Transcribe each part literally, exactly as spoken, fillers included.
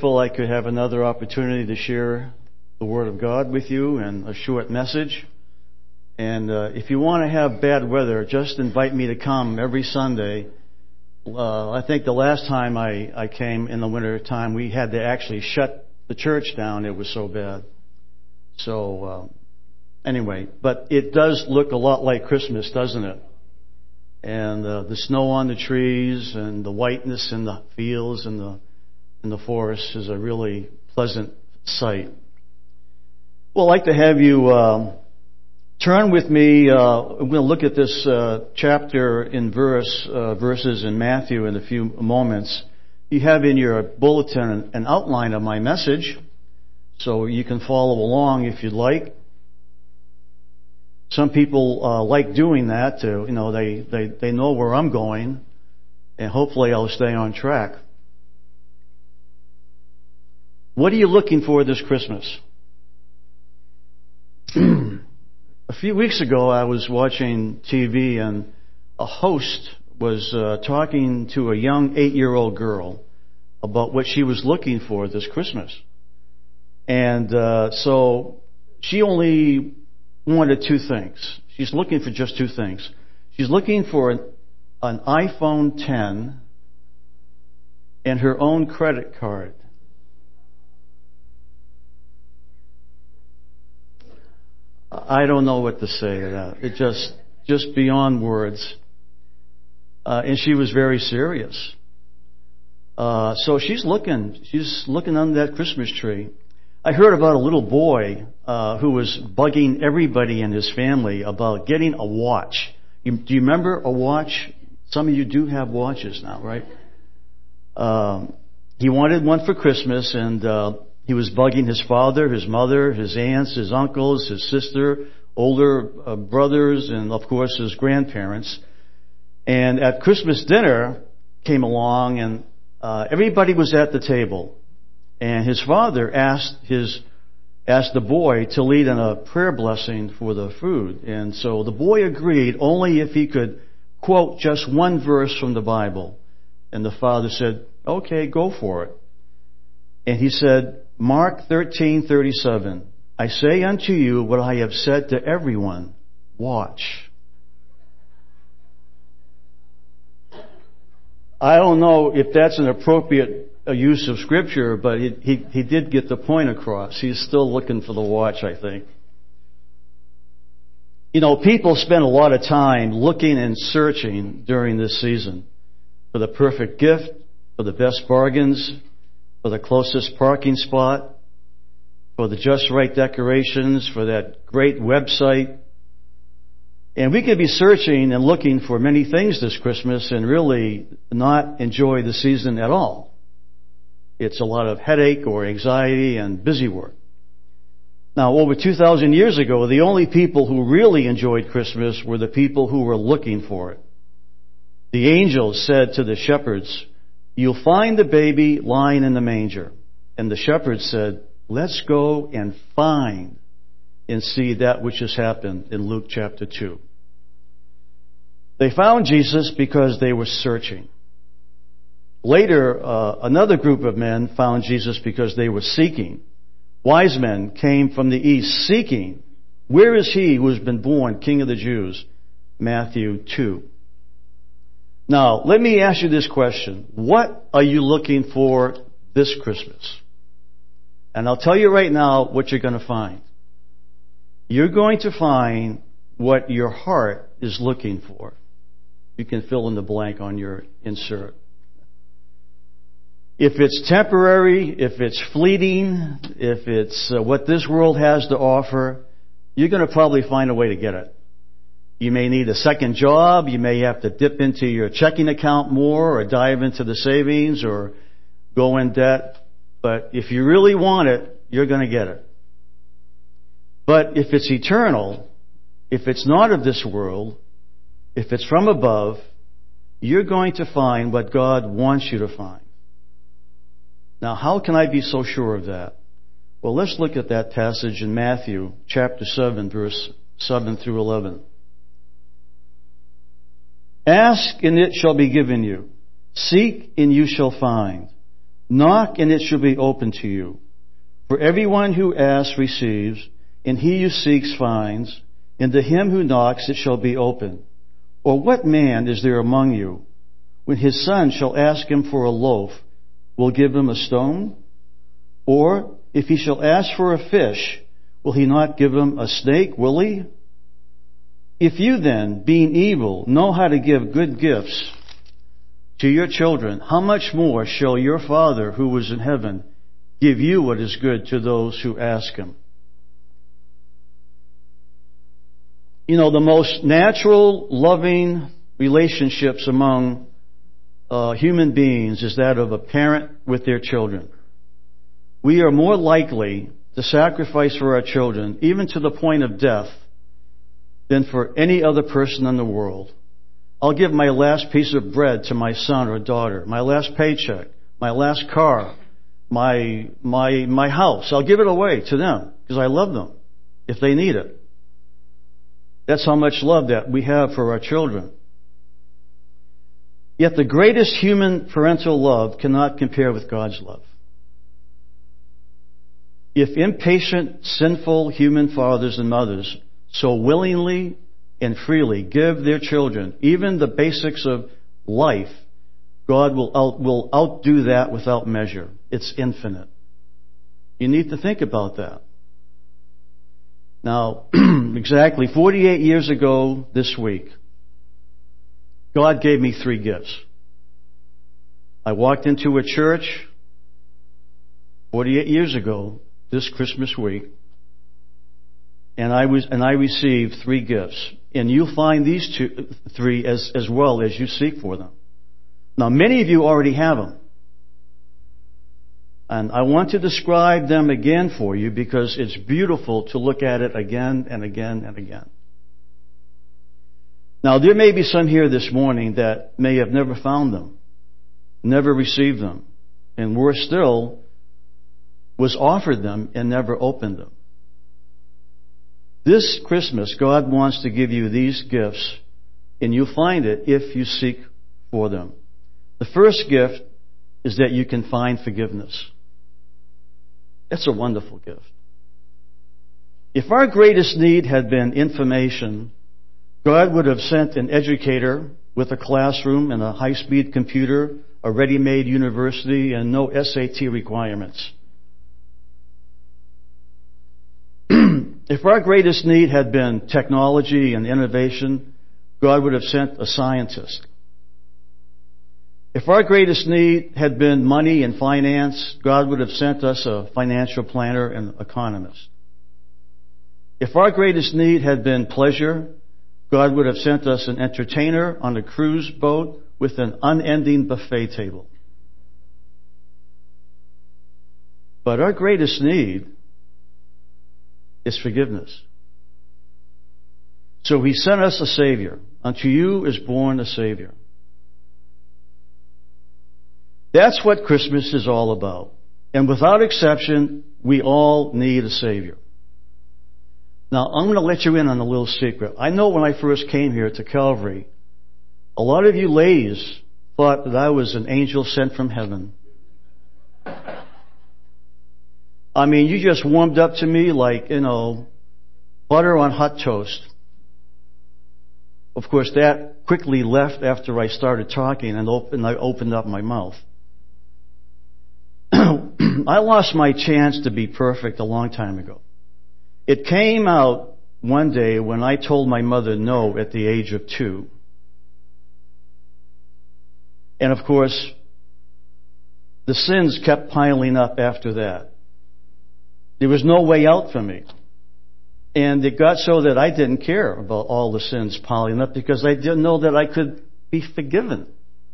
thankful I could have another opportunity to share the Word of God with you and a short message. And uh, if you want to have bad weather, just invite me to come every Sunday. Uh, I think the last time I, I came in the winter time, we had to actually shut the church down. It was so bad. So uh, anyway, but it does look a lot like Christmas, doesn't it? And uh, the snow on the trees and the whiteness in the fields and the in the forest is a really pleasant sight. Well, I'd like to have you uh, turn with me. Uh, we're going to look at this uh, chapter in verse uh, verses in Matthew in a few moments. You have in your bulletin an outline of my message, so you can follow along if you'd like. Some people uh, like doing that. To, you know, they, they, they know where I'm going, and hopefully I'll stay on track. What are you looking for this Christmas? A few weeks ago, I was watching T V, and a host was uh, talking to a young eight-year-old girl about what she was looking for this Christmas. And uh, so she only wanted two things. She's looking for just two things. She's looking for an, an iPhone ten and her own credit card. I don't know what to say to that. It just, just beyond words. Uh, and she was very serious. Uh, so she's looking, she's looking under that Christmas tree. I heard about a little boy, uh, who was bugging everybody in his family about getting a watch. You, do you remember a watch? Some of you do have watches now, right? Um, he wanted one for Christmas, and, uh, he was bugging his father, his mother, his aunts, his uncles, his sister, older uh, brothers, and of course his grandparents. And at Christmas dinner came along, and uh, everybody was at the table. And his father asked his asked the boy to lead in a prayer blessing for the food. And so the boy agreed only if he could quote just one verse from the Bible. And the father said, "Okay, go for it." And he said, Mark thirteen thirty-seven, I say unto you what I have said to everyone, watch. I don't know if that's an appropriate use of Scripture, but he, he, he did get the point across. He's still looking for the watch, I think. You know, people spend a lot of time looking and searching during this season for the perfect gift, for the best bargains, for the closest parking spot, for the just right decorations, for that great website. And we could be searching and looking for many things this Christmas and really not enjoy the season at all. It's a lot of headache or anxiety and busy work. Now, over two thousand years ago, the only people who really enjoyed Christmas were the people who were looking for it. The angels said to the shepherds, "You'll find the baby lying in the manger." And the shepherds said, "Let's go and find and see that which has happened," in Luke chapter two. They found Jesus because they were searching. Later, uh, another group of men found Jesus because they were seeking. Wise men came from the east seeking, "Where is he who has been born King of the Jews?" Matthew two. Now, let me ask you this question. What are you looking for this Christmas? And I'll tell you right now what you're going to find. You're going to find what your heart is looking for. You can fill in the blank on your insert. If it's temporary, if it's fleeting, if it's uh, what this world has to offer, you're going to probably find a way to get it. You may need a second job. You may have to dip into your checking account more or dive into the savings or go in debt. But if you really want it, you're going to get it. But if it's eternal, if it's not of this world, if it's from above, you're going to find what God wants you to find. Now, how can I be so sure of that? Well, let's look at that passage in Matthew chapter seven, verse seven through eleven. Ask, and it shall be given you. Seek, and you shall find. Knock, and it shall be opened to you. For everyone who asks receives, and he who seeks finds, and to him who knocks it shall be opened. Or what man is there among you, when his son shall ask him for a loaf, will give him a stone? Or if he shall ask for a fish, will he not give him a snake, will he? If you then, being evil, know how to give good gifts to your children, how much more shall your Father who is in heaven give you what is good to those who ask him? You know, the most natural, loving relationships among uh, human beings is that of a parent with their children. We are more likely to sacrifice for our children, even to the point of death, than for any other person in the world. I'll give my last piece of bread to my son or daughter, my last paycheck, my last car, my my my house. I'll give it away to them because I love them if they need it. That's how much love that we have for our children. Yet the greatest human parental love cannot compare with God's love. If impatient, sinful human fathers and mothers so willingly and freely give their children even the basics of life, God will out, will outdo that without measure. It's infinite. You need to think about that. Now, exactly forty-eight years ago this week, God gave me three gifts. I walked into a church forty-eight years ago this Christmas week, and I was and I received three gifts. And you'll find these two, three as, as well as you seek for them. Now, many of you already have them. And I want to describe them again for you because it's beautiful to look at it again and again and again. Now, there may be some here this morning that may have never found them, never received them, and worse still, was offered them and never opened them. This Christmas, God wants to give you these gifts, and you'll find it if you seek for them. The first gift is that you can find forgiveness. That's a wonderful gift. If our greatest need had been information, God would have sent an educator with a classroom and a high-speed computer, a ready-made university, and no S A T requirements. If our greatest need had been technology and innovation, God would have sent a scientist. If our greatest need had been money and finance, God would have sent us a financial planner and economist. If our greatest need had been pleasure, God would have sent us an entertainer on a cruise boat with an unending buffet table. But our greatest need is forgiveness. So He sent us a Savior. Unto you is born a Savior. That's what Christmas is all about. And without exception, we all need a Savior. Now, I'm going to let you in on a little secret. I know when I first came here to Calvary, a lot of you ladies thought that I was an angel sent from heaven. I mean, you just warmed up to me like, you know, butter on hot toast. Of course, that quickly left after I started talking and opened, I opened up my mouth. I lost my chance to be perfect a long time ago. It came out one day when I told my mother no at the age of two. And of course, the sins kept piling up after that. There was no way out for me. And it got so that I didn't care about all the sins piling up because I didn't know that I could be forgiven.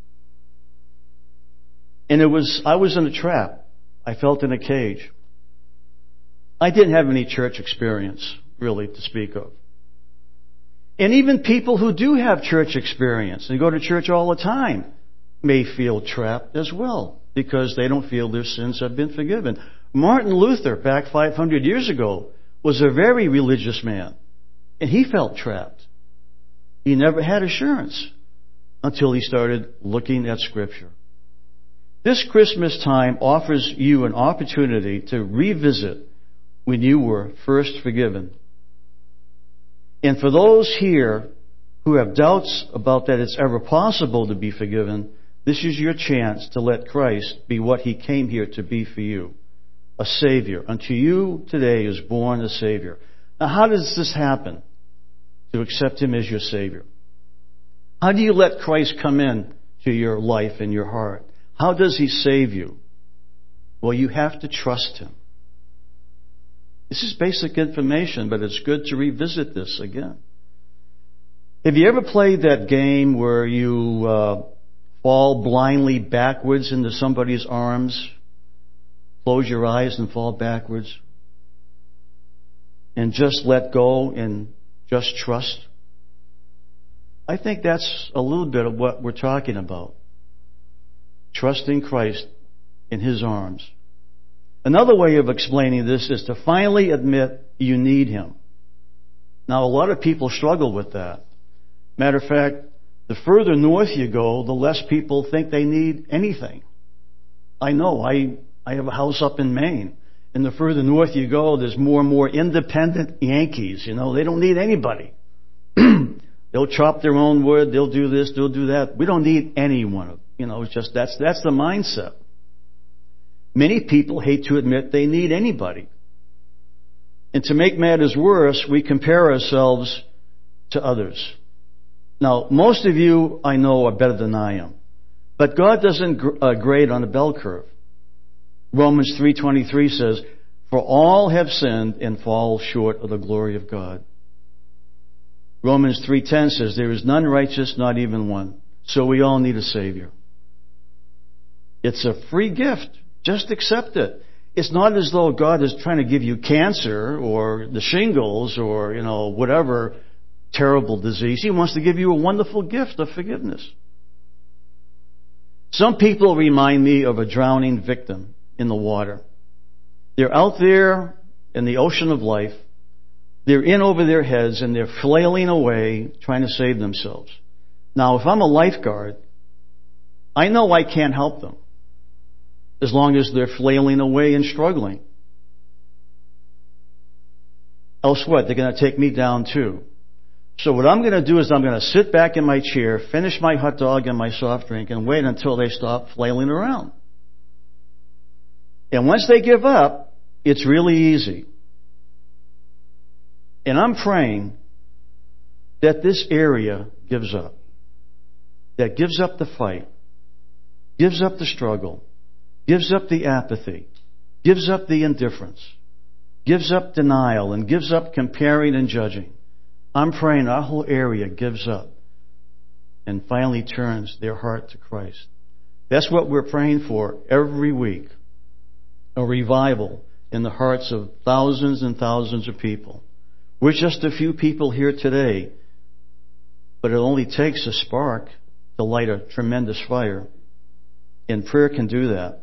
And it was, I was in a trap. I felt in a cage. I didn't have any church experience, really, to speak of. And even people who do have church experience and go to church all the time may feel trapped as well because they don't feel their sins have been forgiven. Martin Luther, back five hundred years ago, was a very religious man, and he felt trapped. He never had assurance until he started looking at Scripture. This Christmas time offers you an opportunity to revisit when you were first forgiven. And for those here who have doubts about that it's ever possible to be forgiven, this is your chance to let Christ be what He came here to be for you, a Savior. Unto you today is born a Savior. Now, how does this happen, to accept Him as your Savior? How do you let Christ come in to your life and your heart? How does He save you? Well, you have to trust Him. This is basic information, but it's good to revisit this again. Have you ever played that game where you uh, fall blindly backwards into somebody's arms? Close your eyes and fall backwards? And just let go and just trust? I think that's a little bit of what we're talking about. Trusting Christ in His arms. Another way of explaining this is to finally admit you need Him. Now, a lot of people struggle with that. Matter of fact, the further north you go, the less people think they need anything. I know. I, I have a house up in Maine. And the further north you go, there's more and more independent Yankees. You know, they don't need anybody. They'll chop their own wood. They'll do this. They'll do that. We don't need anyone. You know, it's just that's that's the mindset. Many people hate to admit they need anybody. And to make matters worse, we compare ourselves to others. Now, most of you I know are better than I am. But God doesn't gr- uh, grade on a bell curve. Romans three twenty-three says, "For all have sinned and fall short of the glory of God." Romans three ten says, "There is none righteous, not even one." So we all need a Savior. It's a free gift. Just accept it. It's not as though God is trying to give you cancer or the shingles or, you know, whatever terrible disease. He wants to give you a wonderful gift of forgiveness. Some people remind me of a drowning victim in the water. They're out there in the ocean of life. They're in over their heads and they're flailing away trying to save themselves. Now, if I'm a lifeguard, I know I can't help them as long as they're flailing away and struggling. Else what? They're going to take me down too. So what I'm going to do is I'm going to sit back in my chair, finish my hot dog and my soft drink, and wait until they stop flailing around. And once they give up, it's really easy. And I'm praying that this area gives up. That gives up the fight, gives up the struggle, gives up the apathy, gives up the indifference, gives up denial, and gives up comparing and judging. I'm praying our whole area gives up and finally turns their heart to Christ. That's what we're praying for every week. A revival in the hearts of thousands and thousands of people. We're just a few people here today, but it only takes a spark to light a tremendous fire. And prayer can do that.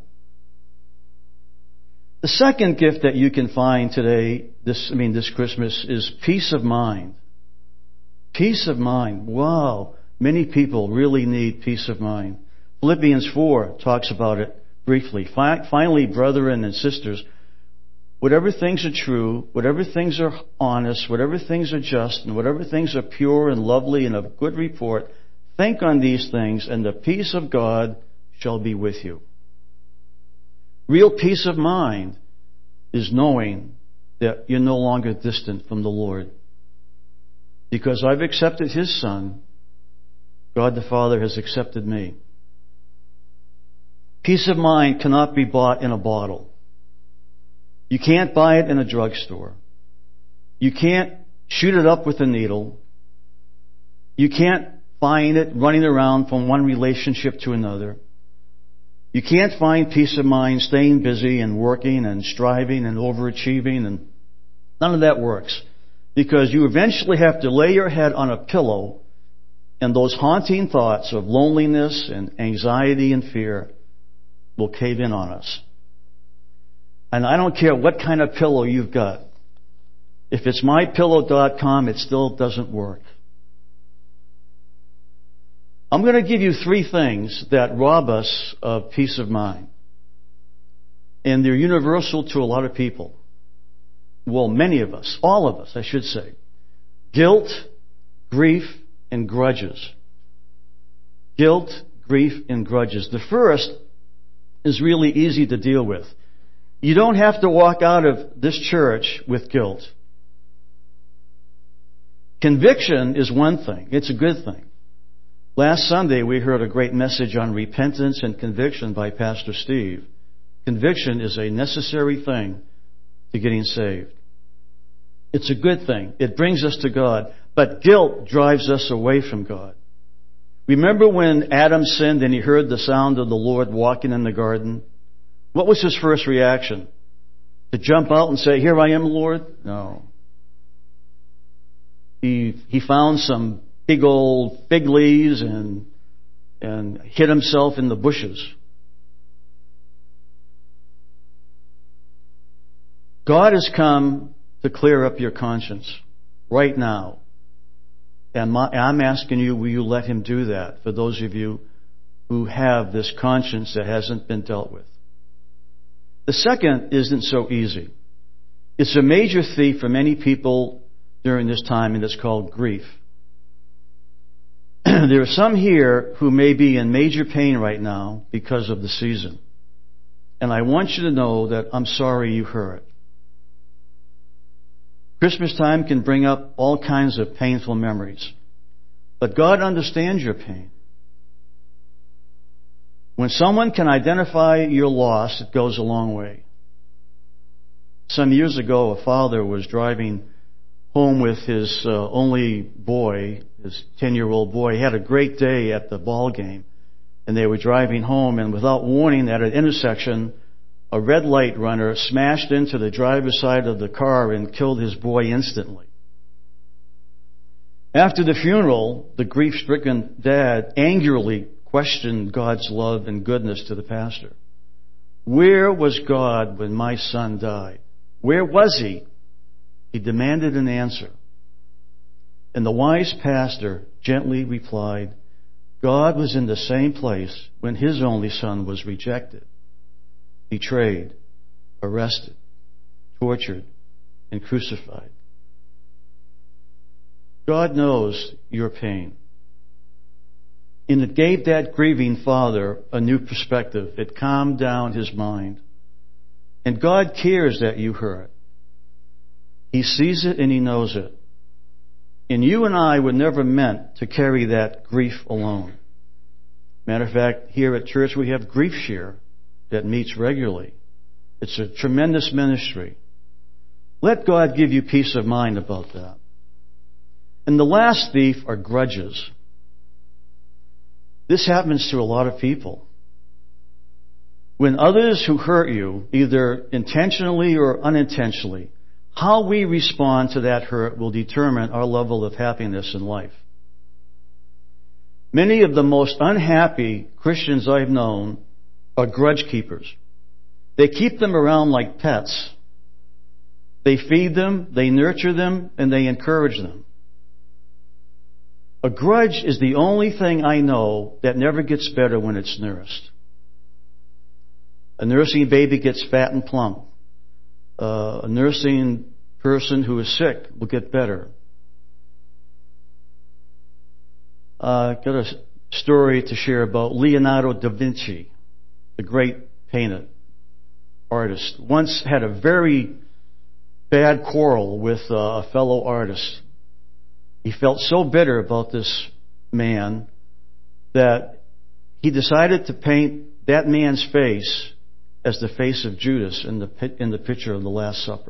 The second gift that you can find today, this I mean this Christmas, is peace of mind. Peace of mind. Wow. Many people really need peace of mind. Philippians four talks about it briefly. Finally, brethren and sisters, whatever things are true, whatever things are honest, whatever things are just, and whatever things are pure and lovely and of good report, think on these things, and the peace of God shall be with you. Real peace of mind is knowing that you're no longer distant from the Lord. Because I've accepted His Son, God the Father has accepted me. Peace of mind cannot be bought in a bottle. You can't buy it in a drugstore. You can't shoot it up with a needle. You can't find it running around from one relationship to another. You can't find peace of mind staying busy and working and striving and overachieving, and none of that works. Because you eventually have to lay your head on a pillow, and those haunting thoughts of loneliness and anxiety and fear will cave in on us. And I don't care what kind of pillow you've got. If it's my pillow dot com, it still doesn't work. I'm going to give you three things that rob us of peace of mind. And they're universal to a lot of people. Well, many of us, all of us, I should say. Guilt, grief, and grudges. Guilt, grief, and grudges. The first is really easy to deal with. You don't have to walk out of this church with guilt. Conviction is one thing. It's a good thing. Last Sunday, we heard a great message on repentance and conviction by Pastor Steve. Conviction is a necessary thing to getting saved. It's a good thing. It brings us to God. But guilt drives us away from God. Remember when Adam sinned and he heard the sound of the Lord walking in the garden? What was his first reaction? To jump out and say, "Here I am, Lord"? No. He he found some big old fig leaves and and hid himself in the bushes. God has come to clear up your conscience right now. And my, I'm asking you, will you let Him do that for those of you who have this conscience that hasn't been dealt with? The second isn't so easy. It's a major thief for many people during this time, and it's called grief. There are some here who may be in major pain right now because of the season. And I want you to know that I'm sorry you hurt. Christmas time can bring up all kinds of painful memories. But God understands your pain. When someone can identify your loss, it goes a long way. Some years ago, a father was driving home with his uh, only boy, his ten-year-old boy. He had a great day at the ball game, and they were driving home, and without warning, at an intersection, a red light runner smashed into the driver's side of the car and killed his boy instantly. After the funeral, the grief-stricken dad angrily questioned God's love and goodness to the pastor. Where was God when my son died? Where was He? He demanded an answer. And the wise pastor gently replied, God was in the same place when His only son was rejected, betrayed, arrested, tortured, and crucified. God knows your pain. And it gave that grieving father a new perspective. It calmed down his mind. And God cares that you hurt. He sees it and He knows it. And you and I were never meant to carry that grief alone. Matter of fact, here at church we have Grief Share that meets regularly. It's a tremendous ministry. Let God give you peace of mind about that. And the last thief are grudges. This happens to a lot of people. When others who hurt you, either intentionally or unintentionally, how we respond to that hurt will determine our level of happiness in life. Many of the most unhappy Christians I've known are grudge keepers. They keep them around like pets. They feed them, they nurture them, and they encourage them. A grudge is the only thing I know that never gets better when it's nursed. A nursing baby gets fat and plump. Uh, a nursing person who is sick will get better. I uh, got a story to share about Leonardo da Vinci, the great painter, artist. Once had a very bad quarrel with uh, a fellow artist. He felt so bitter about this man that he decided to paint that man's face as the face of Judas in the in the picture of the Last Supper.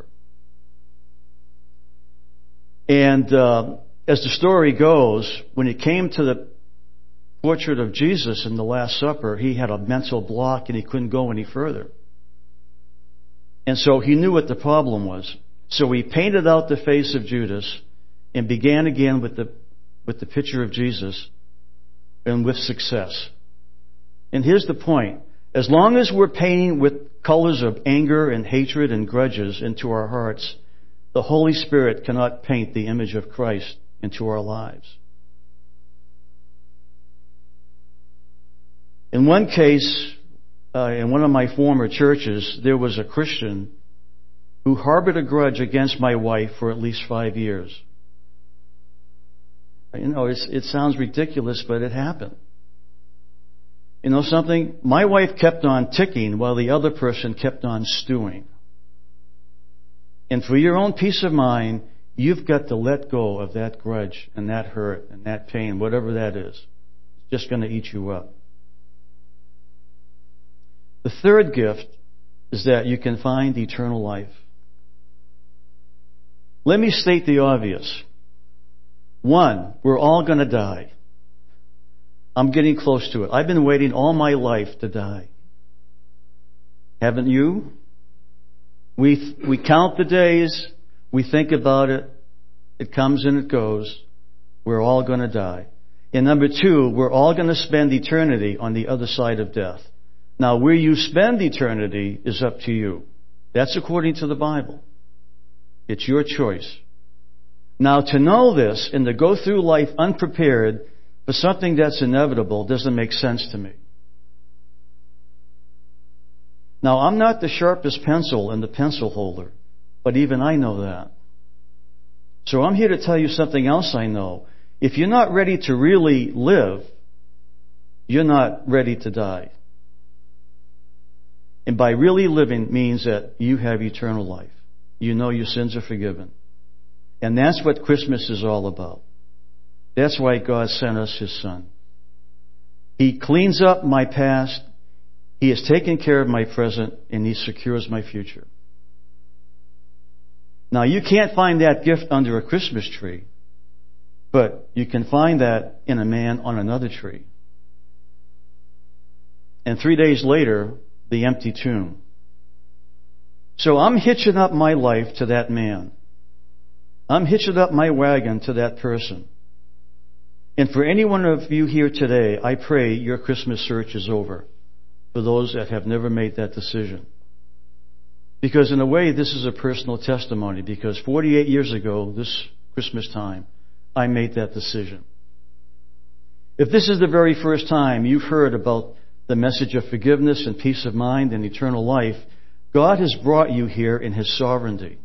And uh, as the story goes, when it came to the portrait of Jesus in the Last Supper, he had a mental block and he couldn't go any further. And so he knew what the problem was. So he painted out the face of Judas and began again with the with the picture of Jesus, and with success. And here's the point. As long as we're painting with colors of anger and hatred and grudges into our hearts, the Holy Spirit cannot paint the image of Christ into our lives. In one case, uh, in one of my former churches, there was a Christian who harbored a grudge against my wife for at least five years. You know, it's, it sounds ridiculous, but it happened. You know something? My wife kept on ticking while the other person kept on stewing. And for your own peace of mind, you've got to let go of that grudge and that hurt and that pain, whatever that is. It's just going to eat you up. The third gift is that you can find eternal life. Let me state the obvious. One, we're all going to die. I'm getting close to it. I've been waiting all my life to die. Haven't you? We we count the days. We think about it. It comes and it goes. We're all going to die. And number two, we're all going to spend eternity on the other side of death. Now, where you spend eternity is up to you. That's according to the Bible. It's your choice. Now, to know this and to go through life unprepared for something that's inevitable doesn't make sense to me. Now, I'm not the sharpest pencil in the pencil holder, but even I know that. So I'm here to tell you something else I know. If you're not ready to really live, you're not ready to die. And by really living means that you have eternal life. You know your sins are forgiven. And that's what Christmas is all about. That's why God sent us His Son. He cleans up my past. He has taken care of my present, and He secures my future. Now, you can't find that gift under a Christmas tree, but you can find that in a man on another tree. And three days later, the empty tomb. So I'm hitching up my life to that man. I'm hitching up my wagon to that person. And for any one of you here today, I pray your Christmas search is over. For those that have never made that decision. Because in a way, this is a personal testimony. Because forty-eight years ago, this Christmas time, I made that decision. If this is the very first time you've heard about the message of forgiveness and peace of mind and eternal life, God has brought you here in His sovereignty.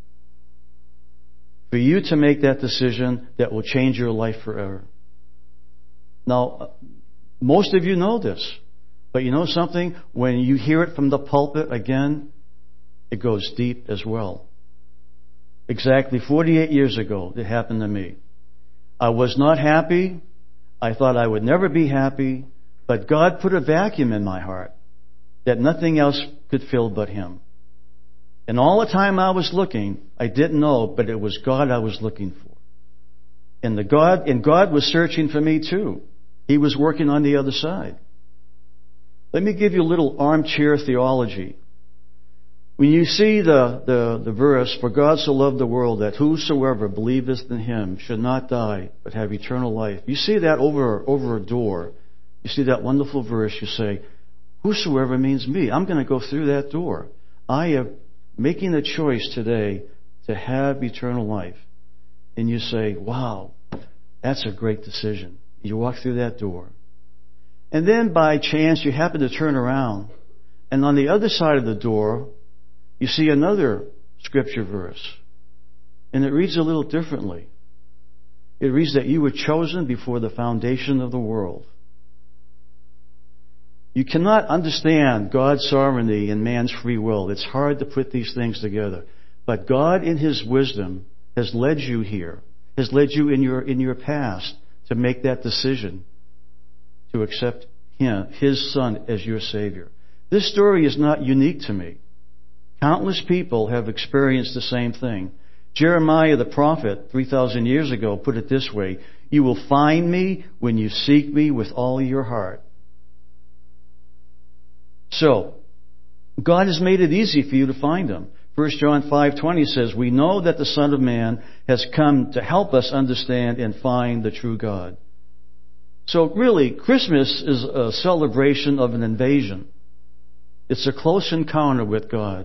For you to make that decision that will change your life forever. Now, most of you know this. But you know something? When you hear it from the pulpit again, it goes deep as well. Exactly forty-eight years ago, it happened to me. I was not happy. I thought I would never be happy. But God put a vacuum in my heart that nothing else could fill but Him. And all the time I was looking, I didn't know, but it was God I was looking for. And the God, and God was searching for me too. He was working on the other side. Let me give you a little armchair theology. When you see the, the, the verse, "For God so loved the world that whosoever believeth in Him should not die, but have eternal life." You see that over, over a door. You see that wonderful verse. You say, whosoever means me. I'm going to go through that door. I am making a choice today to have eternal life. And you say, wow, that's a great decision. You walk through that door. And then by chance you happen to turn around, and on the other side of the door you see another scripture verse. And it reads a little differently. It reads that you were chosen before the foundation of the world. You cannot understand God's sovereignty and man's free will. It's hard to put these things together. But God in His wisdom has led you here, has led you in your, in your past to make that decision to accept Him, His Son, as your Savior. This story is not unique to me. Countless people have experienced the same thing. Jeremiah the prophet, three thousand years ago, put it this way: "You will find me when you seek me with all your heart." So, God has made it easy for you to find Him. First John five twenty says, "We know that the Son of Man has come to help us understand and find the true God." So really, Christmas is a celebration of an invasion. It's a close encounter with God.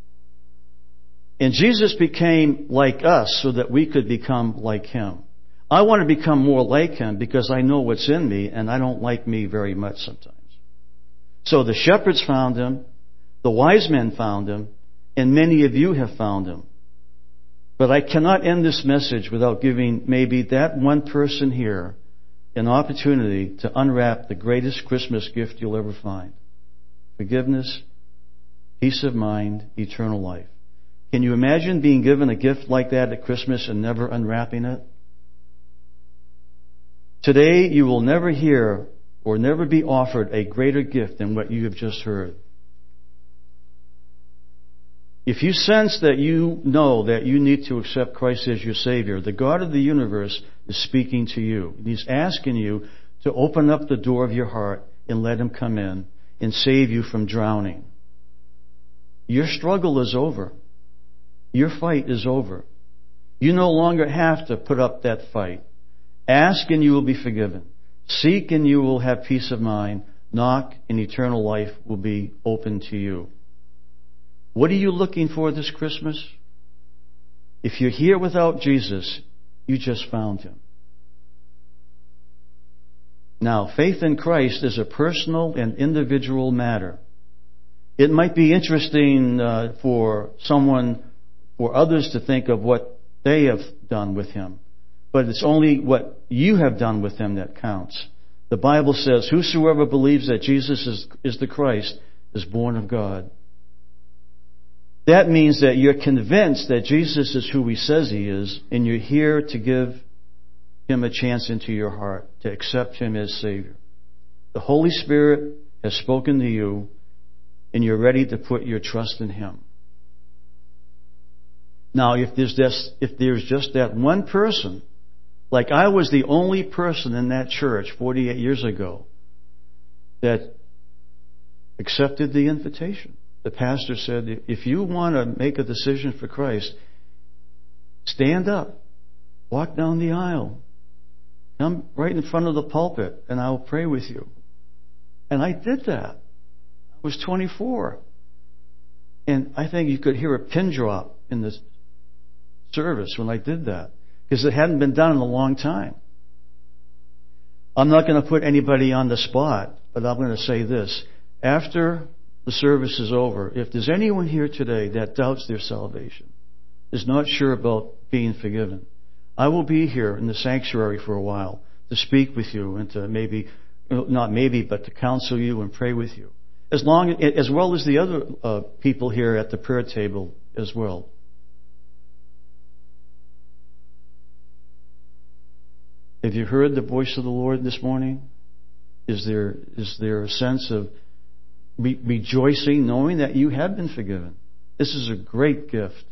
And Jesus became like us so that we could become like Him. I want to become more like Him because I know what's in me, and I don't like me very much sometimes. So the shepherds found Him, the wise men found Him, and many of you have found Him. But I cannot end this message without giving maybe that one person here an opportunity to unwrap the greatest Christmas gift you'll ever find. Forgiveness, peace of mind, eternal life. Can you imagine being given a gift like that at Christmas and never unwrapping it? Today you will never hear or never be offered a greater gift than what you have just heard. If you sense that you know that you need to accept Christ as your Savior, the God of the universe is speaking to you. He's asking you to open up the door of your heart and let Him come in and save you from drowning. Your struggle is over. Your fight is over. You no longer have to put up that fight. Ask and you will be forgiven. Seek and you will have peace of mind. Knock and eternal life will be open to you. What are you looking for this Christmas? If you're here without Jesus, you just found Him. Now, faith in Christ is a personal and individual matter. It might be interesting uh, for someone, for others to think of what they have done with Him. But it's only what you have done with Him that counts. The Bible says, whosoever believes that Jesus is, is the Christ is born of God. That means that you're convinced that Jesus is who He says He is, and you're here to give Him a chance into your heart, to accept Him as Savior. The Holy Spirit has spoken to you, and you're ready to put your trust in Him. Now, if there's just, if there's just that one person, like I was the only person in that church forty-eight years ago that accepted the invitation. The pastor said, if you want to make a decision for Christ, stand up, walk down the aisle, come right in front of the pulpit, and I'll pray with you. And I did that. I was twenty-four. And I think you could hear a pin drop in the service when I did that, because it hadn't been done in a long time. I'm not going to put anybody on the spot, but I'm going to say this. After the service is over, if there's anyone here today that doubts their salvation, is not sure about being forgiven, I will be here in the sanctuary for a while to speak with you and to maybe, not maybe, but to counsel you and pray with you. As long, as well as the other uh, people here at the prayer table as well. Have you heard the voice of the Lord this morning? Is there is there a sense of re- rejoicing, knowing that you have been forgiven? This is a great gift.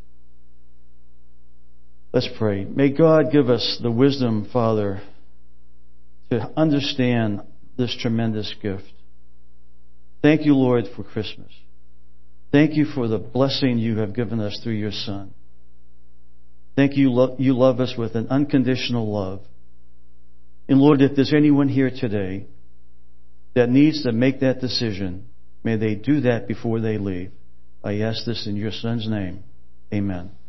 Let's pray. May God give us the wisdom, Father, to understand this tremendous gift. Thank you, Lord, for Christmas. Thank you for the blessing you have given us through your Son. Thank you, lo- you love us with an unconditional love. And Lord, if there's anyone here today that needs to make that decision, may they do that before they leave. I ask this in your Son's name. Amen.